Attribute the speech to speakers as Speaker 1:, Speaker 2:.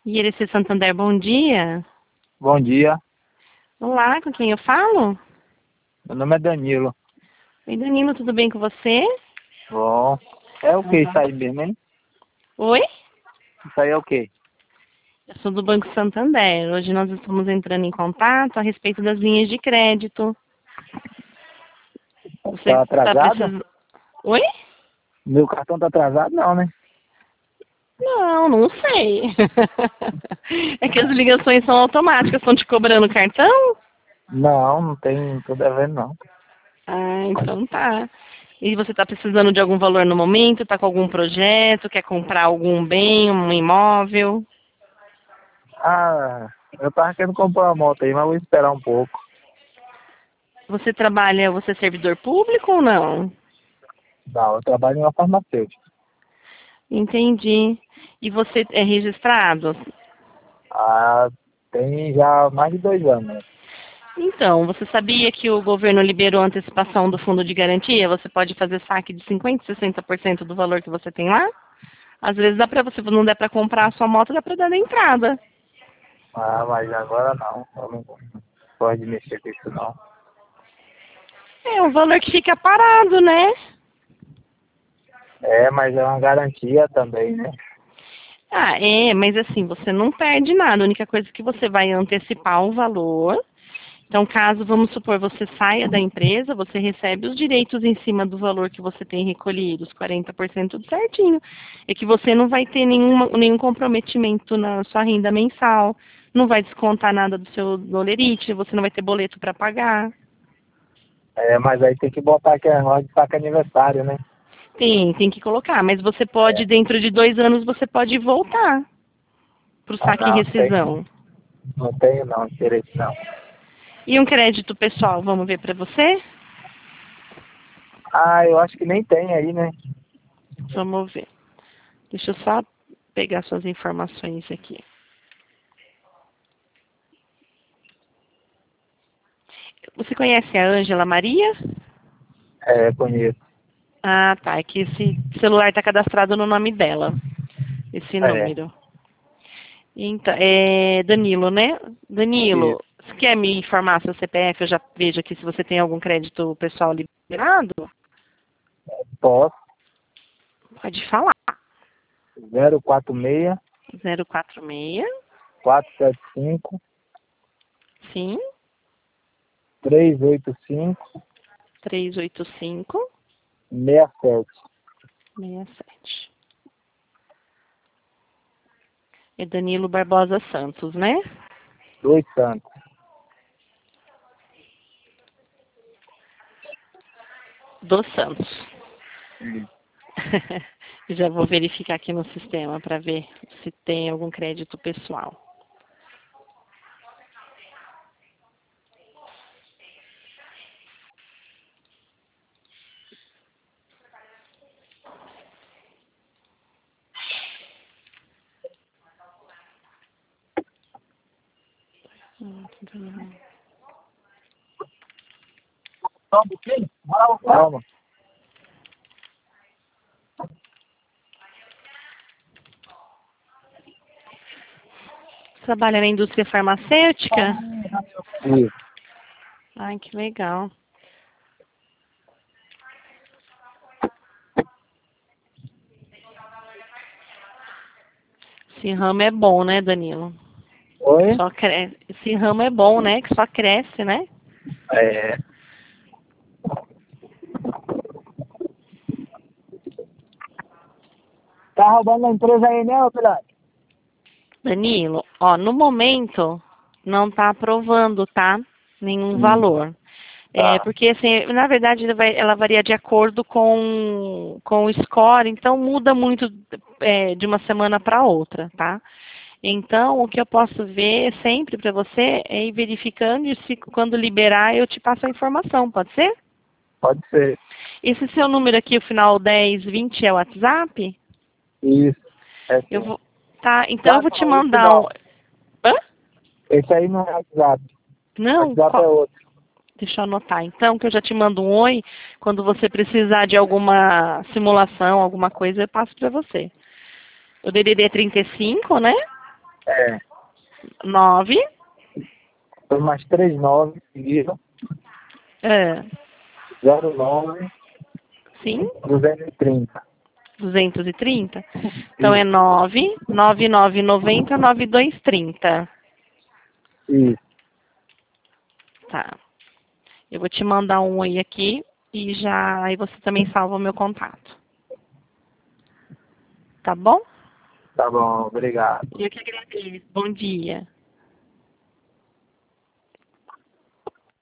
Speaker 1: IRC Santander, bom dia.
Speaker 2: Bom dia,
Speaker 1: Olá, com quem eu falo?
Speaker 2: meu nome é Danilo.
Speaker 1: Oi, Danilo, tudo bem com você?
Speaker 2: Bom, é o que isso aí mesmo, hein?
Speaker 1: Oi?
Speaker 2: Isso aí é o que?
Speaker 1: Eu sou do Banco Santander. Hoje nós estamos entrando em contato a respeito das linhas de crédito. Você
Speaker 2: Tá
Speaker 1: está
Speaker 2: atrasado?
Speaker 1: precisando... Oi?
Speaker 2: Meu cartão tá atrasado não, né?
Speaker 1: Não, não sei. É que as ligações são automáticas, estão te cobrando cartão?
Speaker 2: Não tem, não tô devendo não.
Speaker 1: Ah, então tá. E você está precisando de algum valor no momento? Está com algum projeto? Quer comprar algum bem, um imóvel?
Speaker 2: Ah, eu tava querendo comprar uma moto aí, mas vou esperar um pouco.
Speaker 1: Você é servidor público ou não?
Speaker 2: Não, eu trabalho em uma farmacêutica.
Speaker 1: Entendi. E você é registrado?
Speaker 2: Ah, tem já mais de 2 anos, né?
Speaker 1: Então, você sabia que o governo liberou a antecipação do fundo de garantia? Você pode fazer saque de 50%, 60% do valor que você tem lá? Às vezes dá para você, não der para comprar a sua moto, dá para dar na entrada.
Speaker 2: Ah, mas agora não. Eu não pode mexer com isso não.
Speaker 1: É um valor que fica parado, né?
Speaker 2: É, mas é uma garantia também, né?
Speaker 1: Ah, é, mas assim, você não perde nada. A única coisa é que você vai antecipar o valor. Então, caso, vamos supor, você saia da empresa, você recebe os direitos em cima do valor que você tem recolhido, os 40% tudo certinho. É que você não vai ter nenhum comprometimento na sua renda mensal, não vai descontar nada do seu dolerite, você não vai ter boleto para pagar.
Speaker 2: É, mas aí tem que botar que é hora de saca aniversário, né?
Speaker 1: Tem que colocar, mas você pode,
Speaker 2: É.
Speaker 1: dentro de 2 anos, você pode voltar para o
Speaker 2: Ah,
Speaker 1: saque e
Speaker 2: não,
Speaker 1: rescisão.
Speaker 2: não tenho não, interesse não.
Speaker 1: E um crédito pessoal, vamos ver para você?
Speaker 2: Ah, eu acho que nem tem aí, né?
Speaker 1: Vamos ver. Deixa eu só pegar suas informações aqui. Você conhece a Ângela Maria?
Speaker 2: É, conheço.
Speaker 1: Ah, tá. É que esse celular está cadastrado no nome dela. Esse
Speaker 2: É,
Speaker 1: número. Então, é Danilo, né?
Speaker 2: isso.
Speaker 1: Danilo, você quer me informar seu CPF? Eu já vejo aqui se você tem algum crédito pessoal liberado.
Speaker 2: Posso.
Speaker 1: Pode falar.
Speaker 2: 046
Speaker 1: 046,
Speaker 2: 475
Speaker 1: sim,
Speaker 2: 385
Speaker 1: 385
Speaker 2: 67.
Speaker 1: 67. É Danilo Barbosa Santos, né?
Speaker 2: Dois Santos.
Speaker 1: Dos Santos.
Speaker 2: Isso.
Speaker 1: Já vou verificar aqui no sistema para ver se tem algum crédito pessoal.
Speaker 2: Só um pouquinho? Calma.
Speaker 1: Trabalha na indústria farmacêutica?
Speaker 2: Isso.
Speaker 1: Ai, que legal. Esse ramo é bom, né, Danilo?
Speaker 2: Oi?
Speaker 1: Só cresce. Esse ramo é bom, né? Que só cresce, né?
Speaker 2: É. Tá roubando a empresa aí, né, ô filhote?
Speaker 1: Danilo, ó, no momento não está aprovando, tá? Nenhum
Speaker 2: Hum,
Speaker 1: valor. É,
Speaker 2: tá.
Speaker 1: porque, assim, na verdade, ela varia de acordo com o score, então muda muito de uma semana para outra, tá? Então, o que eu posso ver sempre para você é ir verificando e se quando liberar eu te passo a informação, pode ser?
Speaker 2: Pode ser.
Speaker 1: Esse seu número aqui, o final 1020 é o WhatsApp?
Speaker 2: Isso. É
Speaker 1: Eu
Speaker 2: sim.
Speaker 1: vou, tá, então eu
Speaker 2: Não,
Speaker 1: vou te
Speaker 2: não, isso
Speaker 1: mandar um...
Speaker 2: não.
Speaker 1: Hã?
Speaker 2: Esse aí não é WhatsApp.
Speaker 1: Não?
Speaker 2: WhatsApp é outro.
Speaker 1: Deixa eu anotar. Então, que eu já te mando um oi. Quando você precisar de alguma simulação, alguma coisa, eu passo para você. O DDD é 35, né?
Speaker 2: É.
Speaker 1: 9.
Speaker 2: Foi mais 39 seguido.
Speaker 1: É.
Speaker 2: 09
Speaker 1: Sim.
Speaker 2: 230.
Speaker 1: 230? Então é 999909230.
Speaker 2: Isso.
Speaker 1: Tá. Eu vou te mandar um oi aqui e já aí você também salva o meu contato. Tá bom?
Speaker 2: Tá bom, obrigado.
Speaker 1: Eu que agradeço. Bom dia.